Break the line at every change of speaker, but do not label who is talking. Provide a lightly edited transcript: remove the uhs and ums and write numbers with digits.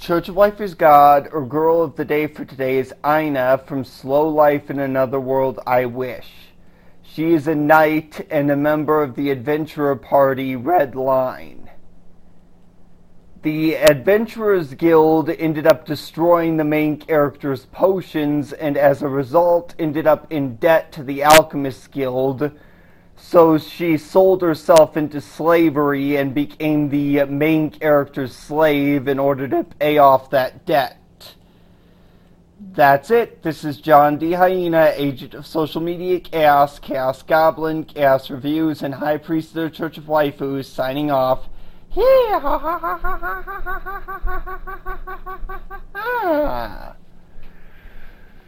Church of Life is God, or girl of the day for today is Ina from Slow Life in Another World I Wish. She is a knight and a member of the adventurer party Red Line. The Adventurers Guild ended up destroying the main character's potions and as a result ended up in debt to the Alchemists Guild, so she sold herself into slavery and became the main character's slave in order to pay off that debt. That's it. This is John D. Hyena, agent of social media Chaos, Chaos Goblin, Chaos Reviews, and High Priest of the Church of Waifus, signing off. Yeah.